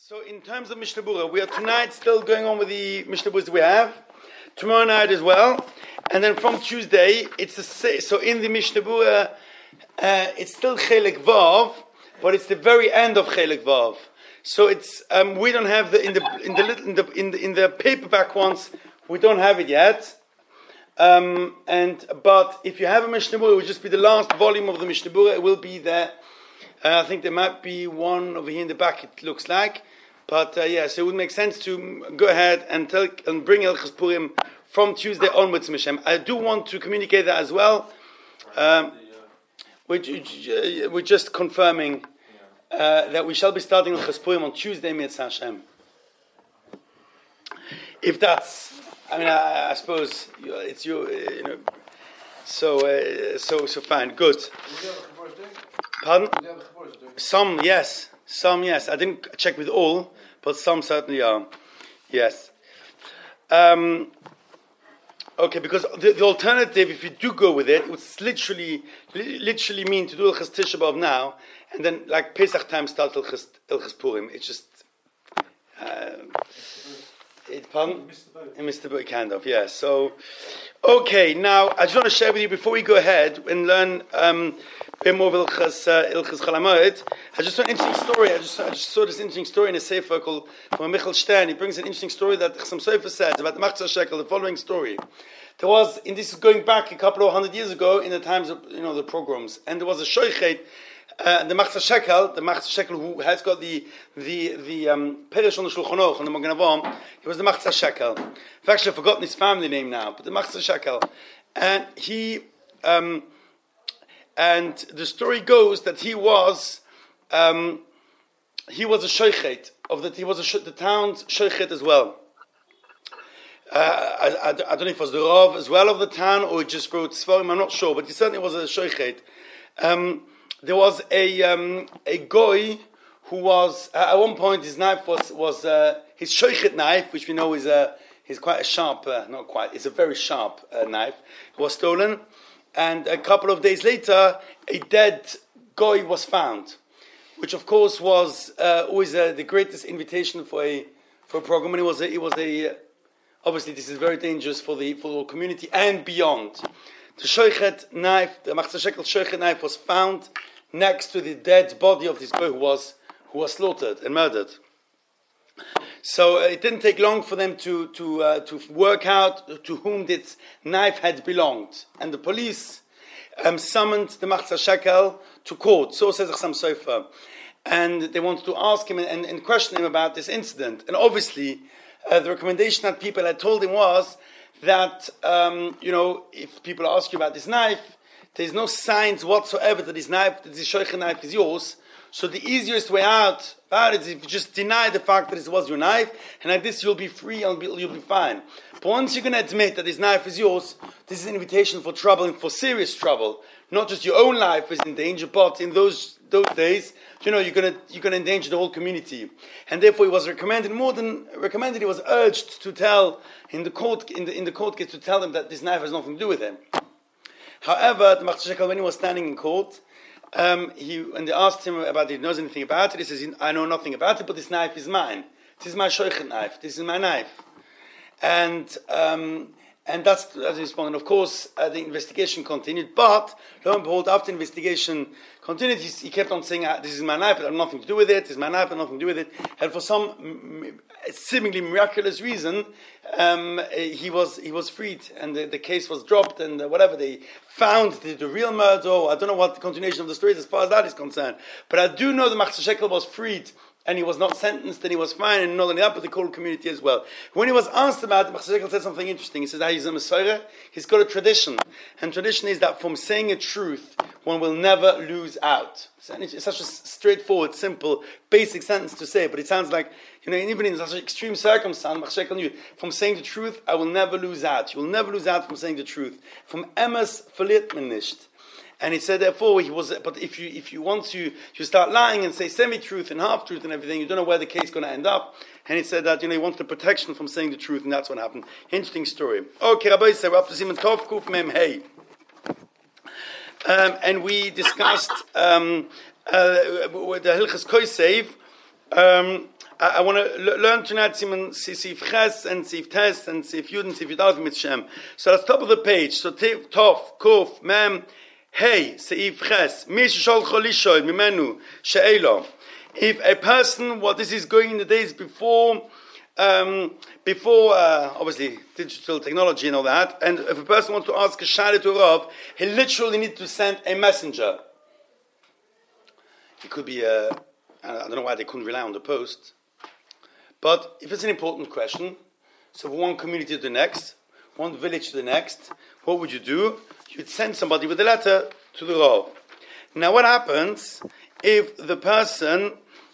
So in terms of Mishnah Berurah, we are tonight still going on with the Mishnah Berurahs we have. Tomorrow night as well. And then from Tuesday, it's so in the Mishnah Berurah, it's still Chelek Vav, but it's the very end of Chelek Vav. So it's we don't have in the paperback ones, we don't have it yet. But if you have a Mishnah Berurah, it will just be the last volume of the Mishnah Berurah. It will be there. I think there might be one over here in the back, it looks like. But so it would make sense to go ahead and bring Hilchos Purim from Tuesday onwards, Mishem. I do want to communicate that as well. We're just confirming that we shall be starting Hilchos Purim on Tuesday, Mitzvah Hashem. If that's, I suppose it's your, so fine, good. Pardon? Some, yes. I didn't check with all, but some certainly are. Yes. Okay, because the alternative, if you do go with it, would literally mean to do Hilchos Tisha B'Av now, and then like Pesach time start Hilchos Purim. It's just, Mr. Boy, kind of, yeah. So, okay, now I just want to share with you before we go ahead and learn more of Hilchos Chol HaMoed. I just saw an interesting story. I just saw this interesting story in a sefer called from Michael Stern. He brings an interesting story that Chassam Sofer says about the Machzor Shekel. The following story: there was, and this is going back a couple of 100 years ago, in the times of the pogroms, and there was a shoichet. The Machzor Shekel, who has got the Perish on the Shulchan Aruch on the Magen Avraham, he was the Machzor Shekel. I've actually forgotten his family name now, but the Machzor Shekel, and he. And the story goes that he was a shoichet of that. He was the town's shoichet as well. I don't know if it was the Rav as well of the town or he just wrote Svarim. I'm not sure, but he certainly was a shoichet. There was a goy who was at one point his knife was his shoichet knife, which we know is quite a sharp, not quite. It's a very sharp knife. It was stolen. And a couple of days later, a dead goy was found, which of course was always the greatest invitation for a program. And it was a obviously this is very dangerous for the whole community and beyond. The shoichet knife, the Machzor Shekel shoichet knife, was found next to the dead body of this goy who was slaughtered and murdered. So it didn't take long for them to work out to whom this knife had belonged, and the police summoned the Machzor Shekel to court. So says Chassam Sofer, and they wanted to ask him and question him about this incident. And obviously, the recommendation that people had told him was that if people ask you about this knife, there's no signs whatsoever that this shoichet knife is yours. So the easiest way out about it is if you just deny the fact that it was your knife, and like this you'll be free and you'll be fine. But once you're going to admit that this knife is yours, this is an invitation for trouble and for serious trouble. Not just your own life is in danger, but in those days, you're going to endanger the whole community. And therefore, it was recommended, more than recommended, it was urged to tell in the court case to tell them that this knife has nothing to do with him. However, the Machzor Shekel, when he was standing in court, when they asked him about if he knows anything about it, he says, I know nothing about it, but this knife is mine. This is my shoichet knife. This is my knife. And that's he responded. Of course, the investigation continued, but lo and behold, after investigation continued, he kept on saying, this is my knife, I have nothing to do with it, this is my knife, I have nothing to do with it. And for some seemingly miraculous reason, he was freed, and the case was dropped, and whatever, they found the real murder. I don't know what the continuation of the story is as far as that is concerned, but I do know the Machzor Shekel was freed, and he was not sentenced, and he was fine, and not only that, but the whole community as well. When he was asked about it, Machzor Shekel said something interesting. He said that he's a Messiah. He's got a tradition, and tradition is that from saying a truth, one will never lose out. It's such a straightforward, simple, basic sentence to say, but it sounds like, even in such an extreme circumstance, Machzor Shekel knew, from saying the truth, I will never lose out. You will never lose out from saying the truth. From emes verliert man nicht. And he said, therefore, but if you want to start lying and say semi-truth and half-truth and everything, you don't know where the case is going to end up. And he said that, he wanted the protection from saying the truth, and that's what happened. Interesting story. Okay, Rabbi said, we're up to Simon Tov Kuf Mem Hey. And we discussed the Hilchos Kosev I want to learn tonight Simon Sif Ches and Sif Tes and Sif Yud and Sif Yudalef Mitzshem. So at the top of the page, so Tov, Kuf, Mem, Hey, Sif Ches, Mish Shol Cholishoy, Mimenu, She'elo. If a person, this is going in the days before obviously digital technology and all that, and if a person wants to ask a shayla to a Rav, he literally needs to send a messenger. It could be I don't know why they couldn't rely on the post, but if it's an important question, so from one community to the next, one village to the next, what would you do? You'd send somebody with a letter to the Rav. Now what happens if the person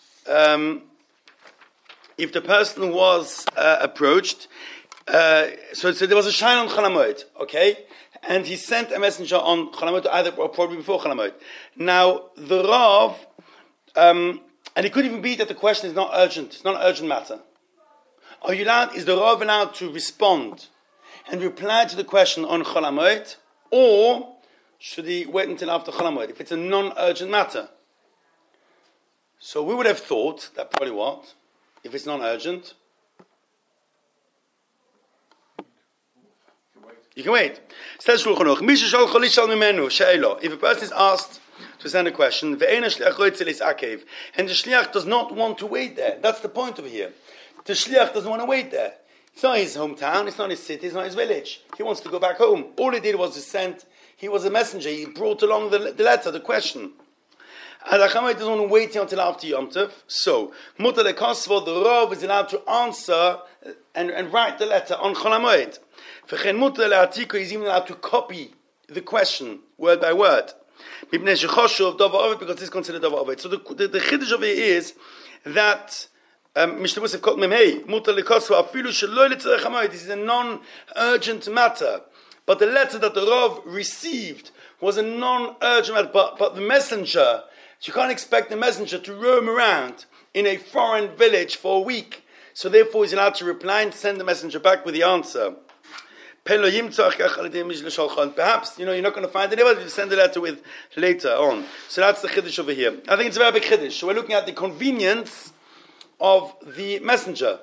was approached, so there was a shine on Chol HaMoed, okay, and he sent a messenger on Chol HaMoed, either or probably before Chol HaMoed. Now the Rav, and it could even be that the question is not urgent; it's not an urgent matter. Is the Rav allowed to respond and reply to the question on Chol HaMoed, or should he wait until after Chol HaMoed if it's a non-urgent matter? So we would have thought that probably what? If it's non-urgent, you can wait. Says Shulchan Aruch, if a person is asked to send a question, and the shliach does not want to wait there. That's the point over here. The shliach doesn't want to wait there. It's not his hometown, it's not his city, it's not his village. He wants to go back home. All he did was to send, he was a messenger, he brought along the letter, the question. And the Chachamim doesn't want to wait until after Yom Tov. So, Mutar Lekosvo, the Rav is allowed to answer and write the letter on Chol HaMoed. V'chein Mutar Le'atiko, he's even allowed to copy the question word by word. Because this is considered Davar Ovid. So the Chiddush of it is that Mishnah Musaf called Memhei, Mutar Lekosvo, Afilu Sheloi L'tzarech HaMoed. This is a non-urgent matter. But the letter that the Rav received was a non-urgent matter. But the messenger, you can't expect the messenger to roam around in a foreign village for a week. So therefore he's allowed to reply and send the messenger back with the answer. Perhaps, you're not going to find anybody to send the letter with later on. So that's the Chiddush over here. I think it's a very big Chiddush. So we're looking at the convenience of the messenger.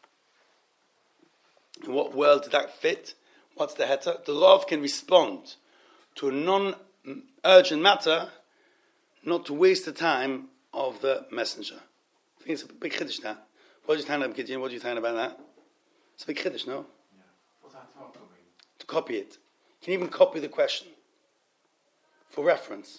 In what world did that fit? What's the heter? The Rav can respond to a non-urgent matter, not to waste the time of the messenger. I think it's a big Chiddush now. What do you think about Gideon? What do you think about that? It's a big Chiddush, no? Yeah. What's that to copy it. You can even copy the question for reference.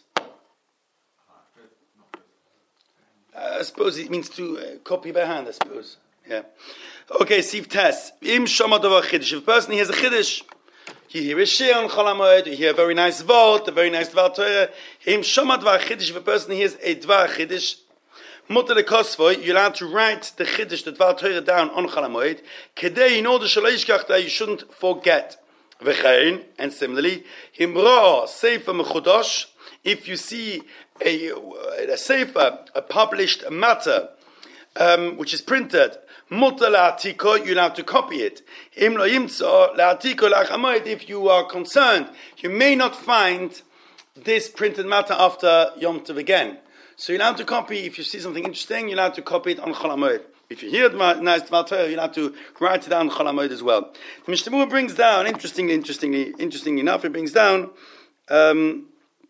I suppose it means to copy by hand, I suppose. Yeah. Okay, Sif Tes. Im Shama Davar Chiddush. If a person hears a Chiddush, you hear a shir on Chol HaMoed, you hear a very nice Vort, a very nice Dvar Torah. Im Shama Dvar Chiddush. If a person hears a Dvar Chiddush, Mutar Lekosvo, you're allowed to write the Chiddush, the Dvar Torah, down on Chol HaMoed, Kedei, in order shelo yishkach, that you shouldn't forget. V'chein, and similarly, Himra Sefer Mechudosh, if you see a Sefer, a published matter, which is printed, Mutar La'atiko, you're allowed to copy it. Im lo yimtzo La'atiko La'chamoed, if you are concerned, you may not find this printed matter after Yom Tov again. So you're allowed to copy, if you see something interesting, you're allowed to copy it on Chol HaMoed. If you hear nice Dvar Torah, you're allowed to write it down on Chol HaMoed as well. The Mishnah Berurah brings down, interestingly enough, it brings down, I'm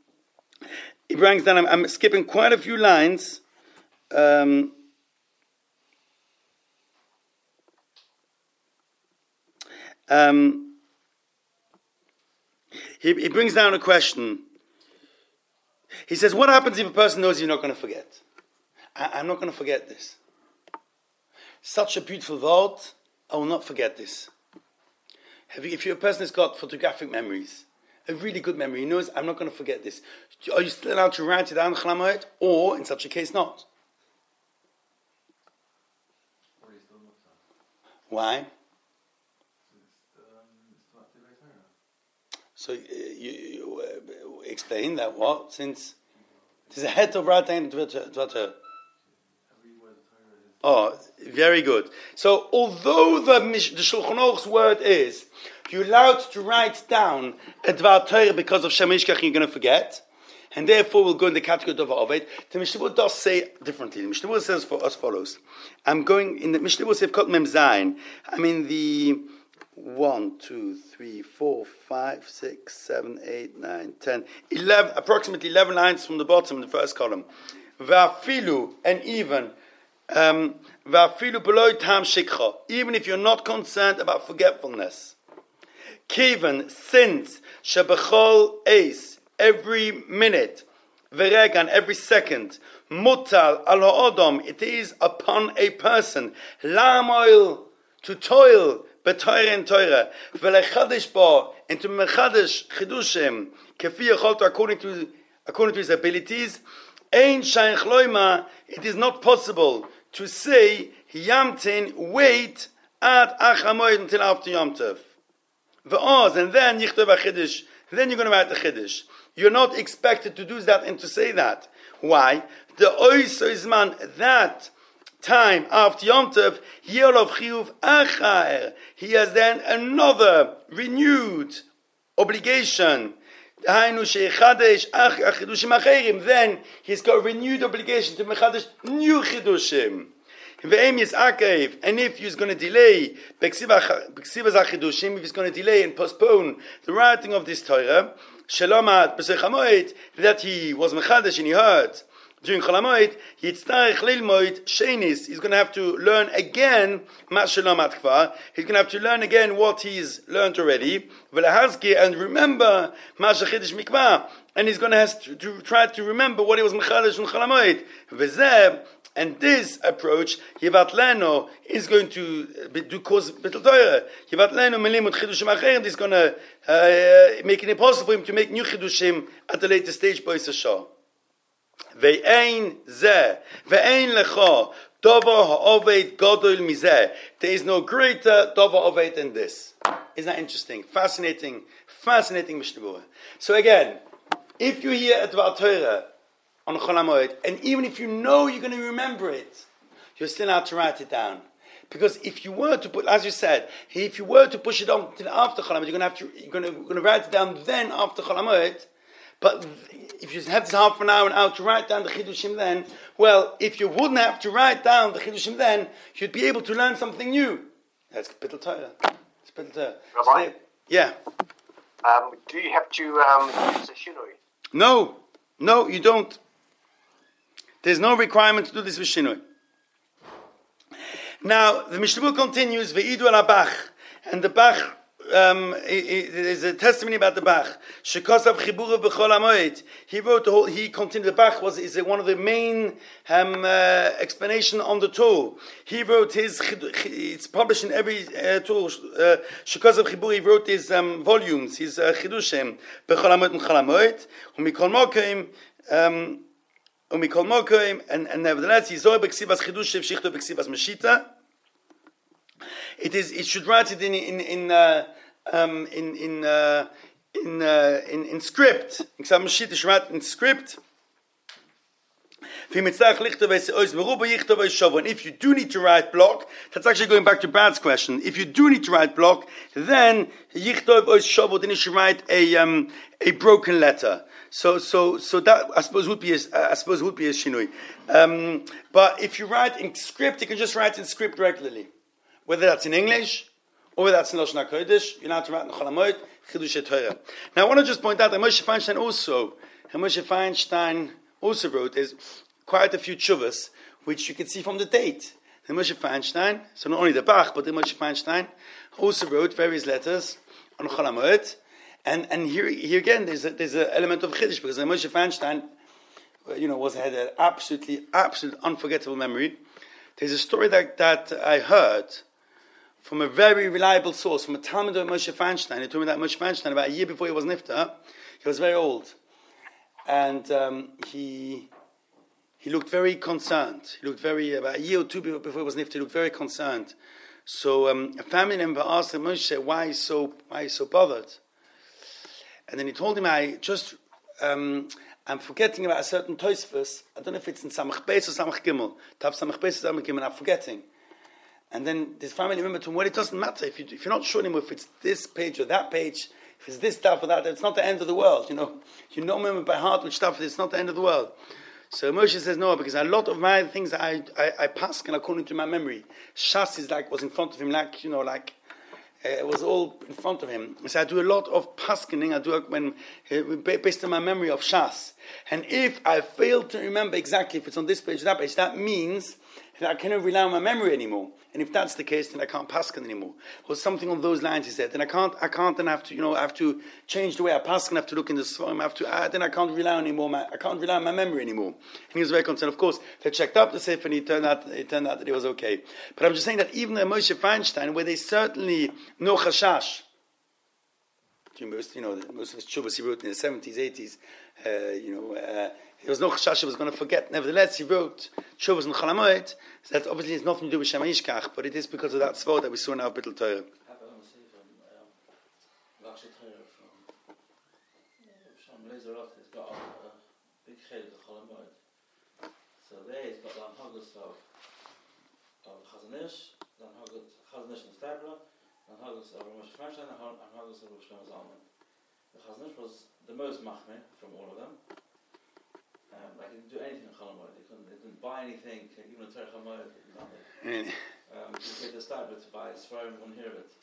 skipping quite a few lines, he brings down a question. He says, what happens if a person knows you're not going to forget? I'm not going to forget this. Such a beautiful word, I will not forget this. If a person has got photographic memories, a really good memory, he knows, I'm not going to forget this. Are you still allowed to write it down, Chol HaMoed, or in such a case not? Why? So you explain that what? Since there's a head of writing Dvar Torah. Oh, very good. So although the Shulchan Aruch's word is you're allowed to write down a Dvar Torah because of Shem Mishkach you're going to forget, and therefore will go in the category of Dova Oved. The Mishnah Berurah does say differently. The Mishnah Berurah says as follows. I'm going in the Mishnah Berurah says Kot Mem Zayin. I'm in the 1, 2, 3, 4, 5, 6, 7, 8, 9, 10, 11, approximately 11 lines from the bottom in the first column. Va'afilu, and even va'afilu b'loi tam shikcha, even if you're not concerned about forgetfulness. Kivan, since shebechol eis, every minute, veregan, every second, mutal al ha'odom, it is upon a person, lamoil, to toil, b'toire and toire, v'lechadish bo, and to mechadish chidushim, kefi yacholto, according to his abilities. Ein shaykh loima, it is not possible to say yamtin, wait at achamoid until after Yom Tov. V'oz, and then yichtov achidish, then you're going to write the chiddush. You're not expected to do that and to say that. Why? The oiso izman, that time after Yom Tov, yelov chiyuv achaer, he has then another renewed obligation. Then he's got a renewed obligation to mechadesh new chidushim. And if he's going to delay, if he's going to delay and postpone the writing of this Torah, that he was mechadesh and he heard during Chol HaMoed, he's going to have to learn again he's going to have to learn again what he's learned already, and remember and he's going to have to try to remember what he was mechadesh in Chol HaMoed. And this approach, Yivat Leno, is going to do cause Bittul Torah. Yivat Leno melimut chidushim acherim, is going to make it impossible for him to make new chidushim at a later stage. Bois Shah. Ve'ein zeh, ve'ein lecha, dover ha'oved gadol mizeh. There is no greater dover oved than this. Isn't that interesting? Fascinating Mishnah Berurah. So again, if you hear a Dvar Torah on Chol HaMoed, and even if you know you're going to remember it, you're still out to write it down. Because if you were to put, as you said, if you were to push it on until after Chol HaMoed, you're going to write it down then after Chol HaMoed. But if you have this half an hour and hour to write down the Chidushim then, well, if you wouldn't have to write down the Chidushim then, you'd be able to learn something new. That's Bittul Torah. It's Bittul Torah. Rabbi? Yeah. Do you have to use a shinoi? No, you don't. There's no requirement to do this with Shinoi. Now, the Mishnah Berurah continues, Ve'idu al Bach, and the Bach, there's a testimony about the Bach. Shekosav Chiburav B'chol HaMoed. He continued, the Bach is one of the main explanation on the Torah. He wrote it's published in every Torah. Shekosav Chiburav, he wrote his volumes, his Chidushim, B'chol HaMoed and Chol HaMoed, Umikol Mokim, and nevertheless, he saw b'ksivas chidush shechto b'ksivas meshita. It should write it in script. B'ksivas meshita should write in script. And if you do need to write block, that's actually going back to Brad's question. If you do need to write block, then yichtov ois shavot, then you should write a broken letter. So that I suppose would be a shinui. But if you write in script, you can just write in script regularly, whether that's in English or whether that's in Lashon HaKodesh. You're not to write in Chol HaMoed, Chidush Torah. Now I want to just point out that Moshe Feinstein also wrote is quite a few tshuvas, which you can see from the date. The Moshe Feinstein, so not only the Bach, but the Moshe Feinstein also wrote various letters on Chol HaMoed. And here again, there's an element of Chiddush, because Moshe Feinstein, had an absolute unforgettable memory. There's a story that I heard from a very reliable source, from a Talmud of Moshe Feinstein. He told me that Moshe Feinstein, about a year before he was nifta, he was very old, and he looked very concerned. He looked about a year or two before he was nifta, he looked very concerned. So a family member asked him, Moshe, why is so bothered? And then he told him, I'm forgetting about a certain Tosfos. I don't know if it's in Samach Beis or Samach Gimel. Tav Samach Beis or Samach Gimel, I'm forgetting. And then this family member told him, well, it doesn't matter. If you're not sure anymore if it's this page or that page, If it's this stuff or that, it's not the end of the world. You know me by heart which stuff. It's not the end of the world. So Moshe says no, because a lot of my things I paskin according to my memory. Shas is was in front of him, it was all in front of him. So I do a lot of paskening. I do based on my memory of Shas. And if I fail to remember exactly if it's on this page or that page, that means that I cannot rely on my memory anymore. And if that's the case, then I can't pasken anymore. Or something on those lines, he said. Then I can't then I have to, I have to change the way I pasken, I have to look in the Sforim, then I can't rely on anymore, I can't rely on my memory anymore. And he was very concerned. Of course, they checked up the Sefer and it turned out that it was okay. But I'm just saying that even the Moshe Feinstein, where they certainly no chashash, most of his chubas he wrote in the 70s, 80s, there was no chashash he was going to forget. Nevertheless, he wrote chubas and chalamoid. So that obviously has nothing to do with Shema Yishkach, but it is because of that svod that we saw in our Bittul Torah. So there he's got the Haggis of Chazanish, then Chazanish and Stabler, and Haggis of Rosh Hashanah, and Haggis of Rosh Zalman. The Chazanish was the most machmir from all of them. He didn't do anything in Chalamoid. They didn't buy anything, even a Terech HaMoed, nothing. He get the Stabler to buy his phone, wouldn't hear it.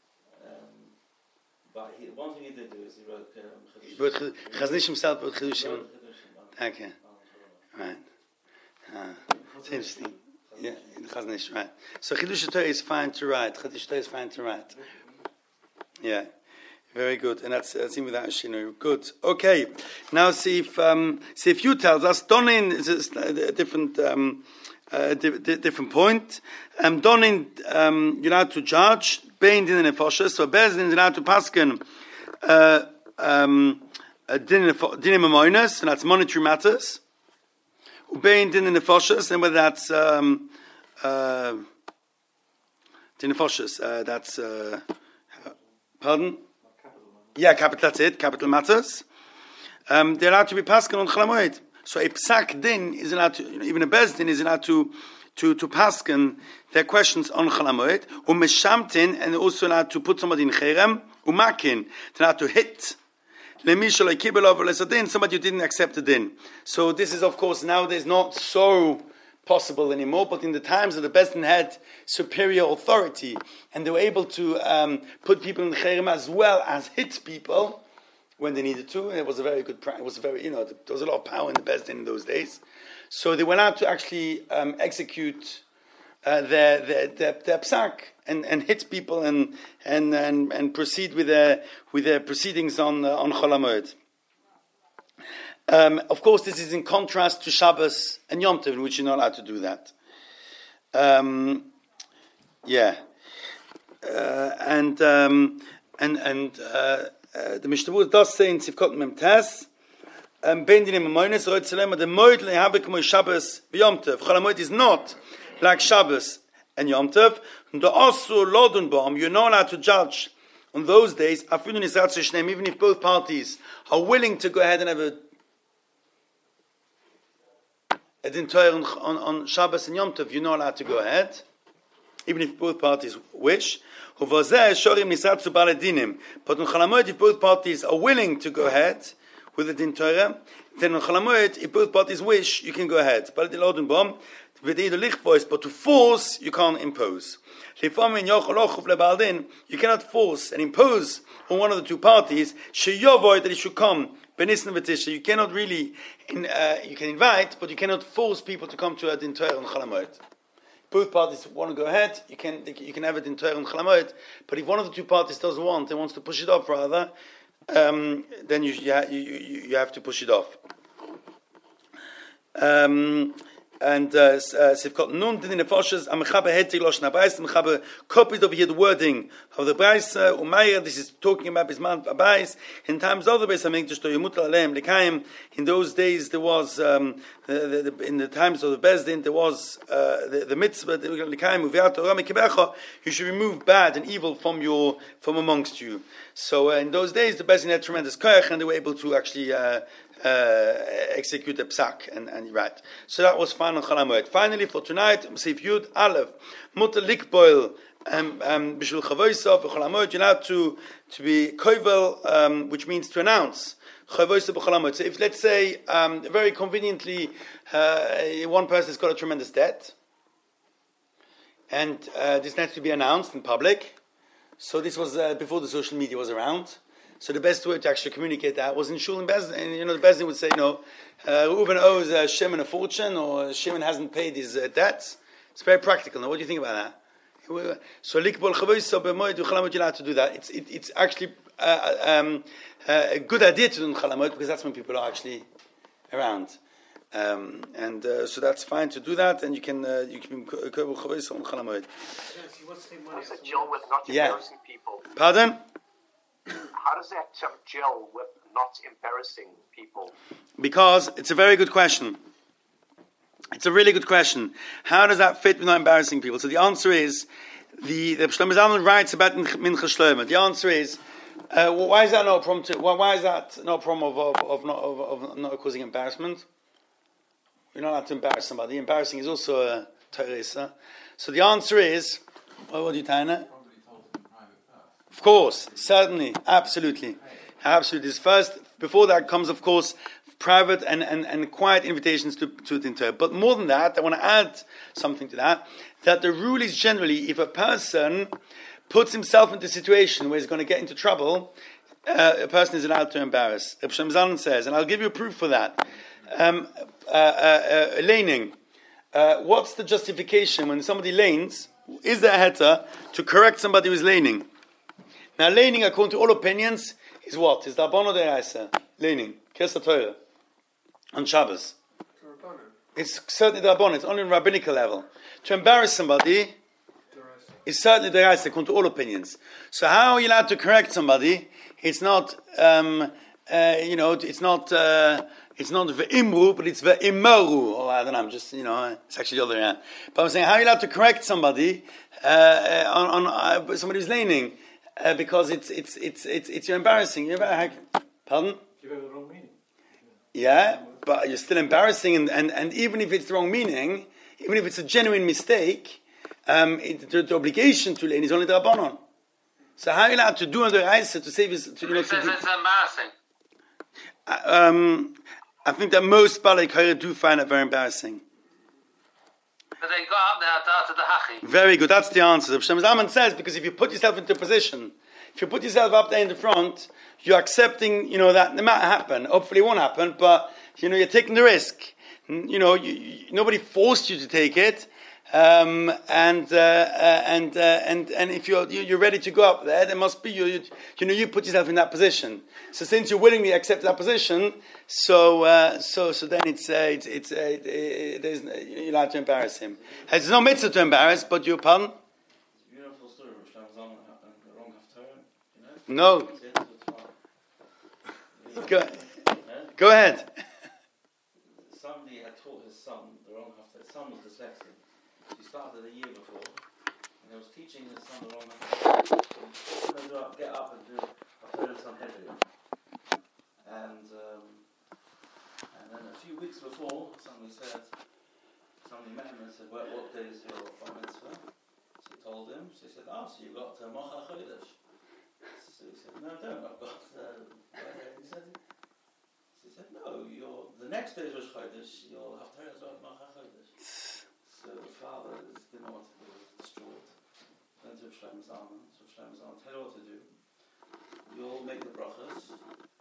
But one thing he did do is he wrote Chazanish himself wrote Chidushim. Okay. Right. It's interesting. Yeah, in Chazanish, right. So Chidush Torah is fine to write. Chidush Torah is fine to write. Yeah. Very good. And that's even without Shinu. Good. Okay. Now see if you tells us, Donin is a different different point. Donin you're allowed to judge, Bein Din Nefoshes, so Bezdin is allowed to paskin Din Amoinus, and that's monetary matters. Ubein Din Nefoshes, and whether that's Din Nefoshes, that's pardon? Yeah, capital, that's it, capital matters. They're allowed to be paskin on Chalamoid. So a psak din is allowed to, even a bezdin is allowed to paskin their questions on Chalamoid. Umeshamtin, and they're also allowed to put somebody in cherem. Umakin, they're allowed to hit. Somebody who didn't accept the din. So this is, of course, nowadays not so possible anymore, but in the times that the Bezdin had superior authority, and they were able to put people in the cherem as well as hit people when they needed to, and it was a very good practice. It was very, there was a lot of power in the Bezdin in those days. So they were allowed to actually execute their psak and hit people and proceed with their proceedings on Chol HaMoed. Of course, this is in contrast to Shabbos and Yom Tov, in which you're not allowed to do that. The Mishnah does say in Sivkot Mem Tes, Ben Dinim Amoinus Roit Selema the Moed LeHavik K'mo Shabbos v'Yom Tov. Chol HaMoed is not like Shabbos and Yom Tov. And the Asur Lodun Bom, you're not allowed to judge on those days. Even if both parties are willing to go ahead and have a din Torah on Shabbos and Yom Tov, you're not allowed to go ahead, even if both parties wish. But on Chol HaMoed, if both parties are willing to go ahead with the din Torah, then on Chol HaMoed, if both parties wish, you can go ahead. But to force, you can't impose. You cannot force and impose on one of the two parties that it should come. You cannot really, you can invite, but you cannot force people to come to a din Torah on Chol HaMoed. Both parties want to go ahead, you can have it in Torah on Chol HaMoed, but if one of the two parties doesn't want and wants to push it off rather, then you have to push it off. And Sivkot Nun Din Nefoshes Amechabe Hetig Loshna Bais Amechabe copied over here the wording of the Bais Umayr. This is talking about Bisman Bais. In times of the Beis Hamikdash to Yomut Aleim Lekayim. In those days there was in the times of the Bezdin there was the mitzvah Lekayim Uviat Torah Mekibecha. You should remove bad and evil from amongst you. So in those days the Bezdin had tremendous koach and they were able to actually execute the psak and right. So that was fine on Chol HaMoed. Finally, for tonight, Seif Yud Aleph Mutar Likboil B'shul chavoisa b'chol hamod. You're allowed to be kovel, which means to announce. Chavoisa b'chol hamod. So if, let's say, very conveniently, one person has got a tremendous debt, and this needs to be announced in public. So this was before the social media was around. So the best way to actually communicate that was in Shul and Bezdin. And the Bezdin would say, Reuben owes Shimon a fortune, or Shimon hasn't paid his debts. It's very practical. Now, what do you think about that? So Likbol Chavoisa b'moed v'chalamot, you're allowed to do that. It's actually a good idea to do chalamot, because that's when people are actually around. So that's fine to do that, and you can Likbol Chavoisa on chalamot. What's the gel with not embarrassing people? Pardon? How does that gel with not embarrassing people? Because it's a very good question. It's a really good question. How does that fit with not embarrassing people? So the answer is, the Shlomo Zalman writes about Mincha Shlomo. The answer is, why is that not a problem? Why is that not a problem of not causing embarrassment? You're not allowed to embarrass somebody. Embarrassing is also a teresa. So the answer is, what do you tell it? Of course, certainly, absolutely. This first, before that comes, of course, private and quiet invitations to the inter. But more than that, I want to add something to that the rule is generally, if a person puts himself into a situation where he's going to get into trouble, a person is allowed to embarrass. Reb Shlomo Zalman says, and I'll give you a proof for that. Laning. What's the justification when somebody lanes? Is there a heta to correct somebody who's laning? Now, laning, according to all opinions, is what? Is Dabban or Deraisa? Laning. Kesa Torah. On Shabbos. It's certainly Dabban. It's only on rabbinical level. To embarrass somebody is certainly Deraisa, according to all opinions. So how are you allowed to correct somebody? It's not, it's not ve'imru, but it's ve'immaru. Or I don't know, it's actually the other end. But I'm saying, how are you allowed to correct somebody on somebody who's laning? Because it's you're embarrassing. Pardon? You have the wrong meaning. Yeah, but you're still embarrassing, and even if it's the wrong meaning, even if it's a genuine mistake, the obligation to lane is only the Rabbanon. So how are you allowed to do under Raisa to save his? It's embarrassing. I think that most Balei Kaira do find it very embarrassing. But they go out there to the hachi. Very good. That's the answer. Shlomo Zalman says, because if you put yourself into a position, if you put yourself up there in the front, you're accepting, that no matter happen. Hopefully, it won't happen, but you're taking the risk. Nobody forced you to take it, and if you're ready to go up there must be you put yourself in that position. So since you willingly accept that position, so then you're allowed to embarrass him. There's no mitzvah to embarrass, but you pardon. It's a beautiful story which happened the wrong half turn, No. Go ahead. Somebody had taught his son the wrong half turn. His son was dyslexic. He started a year before, and he was teaching his son the wrong half turn. Get up and do a third son heavy. And then a few weeks before, somebody met him and said, what day is your bar mitzvah? So he told him. So he said, so you got Mocha Chodesh. So he said, no, I don't. I've got. He said, no. The next day is Rosh Chodesh. You'll have to have Mocha Chodesh. So the father didn't know what to do. He was distraught. Went to Shlomo Zalman. So Shlomo Zalman, tell you what to do. You'll make the brachas.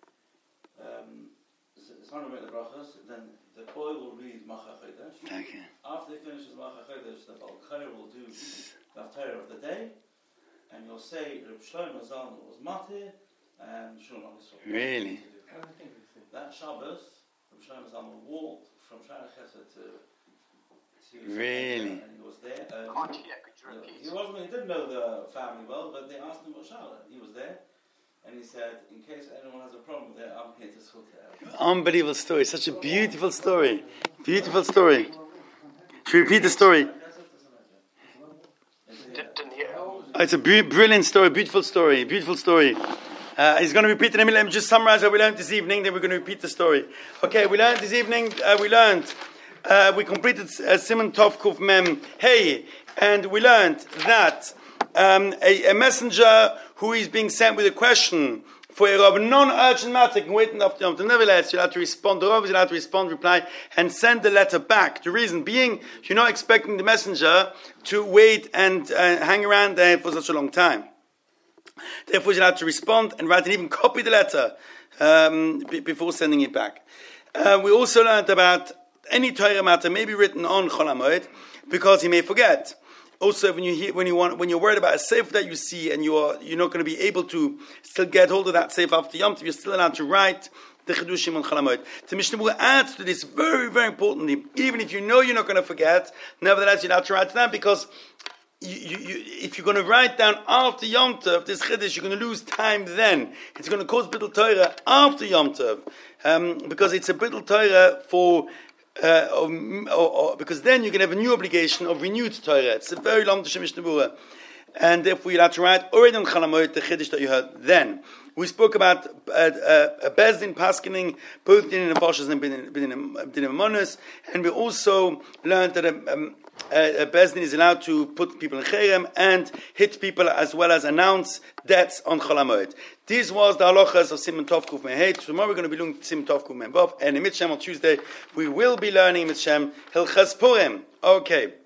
The son will make the brachas. Then the boy will read Mocha Chodesh. Okay. After he finishes Mocha Chodesh, the Balkari will do the Haftarah of the day. And you'll say, Reb Shlomo Zalman was Matir, and Shlomo was Really? That Shabbos, Reb Shlomo Zalman walked from Shara Chesed to Really? and he was there. He didn't know the family well, but they asked him about Shara. He was there, and he said, in case anyone has a problem with it, I'm here to sort it out. Unbelievable story. Such a beautiful story. Beautiful story. Should we repeat the story? It's a brilliant story, beautiful story. He's going to repeat it in a minute. Let me just summarize what we learned this evening, then we're going to repeat the story. Okay, we learned this evening, we completed Simon Tov Kuf Mem Hey, and we learned that a messenger who is being sent with a question for a non-urgent matter can wait after Yom Tov. Nevertheless, you're allowed to respond. The Rav is allowed to respond, reply, and send the letter back. The reason being, you're not expecting the messenger to wait and hang around there for such a long time. Therefore, you're allowed to respond and write and even copy the letter before sending it back. We also learned about any Torah matter may be written on Chol HaMoed because he may forget. Also, when you're worried about a sefer that you see and you're not going to be able to still get hold of that sefer after Yom Tov, you're still allowed to write the Chidushim on Chol HaMoed. The Mishnah Berurah adds to this very, very importantly, even if you know you're not going to forget, nevertheless you're allowed to write it down because if you're going to write down after Yom Tov, this Chiddush, you're going to lose time then. It's going to cause Bidul Torah after Yom Tov because it's a Bidul Torah for because then you can have a new obligation of renewed Torah. It's a very long Mishnah Berurah. And if we allowed to write already on Chol HaMoed the Chiddush that you heard then. We spoke about a Bezdin paskening both Din and Parshas and Din and Manos, and we also learned that a Bezdin is allowed to put people in Cherem and hit people as well as announce deaths on Chol HaMoed. This was the halachas of Siman Tov Kuf Mei Hey. Tomorrow we're going to be learning Siman Tov Kuf Mei Vav, and in Mitzvah on Tuesday we will be learning Mitzvah Hilchas Purim. Okay.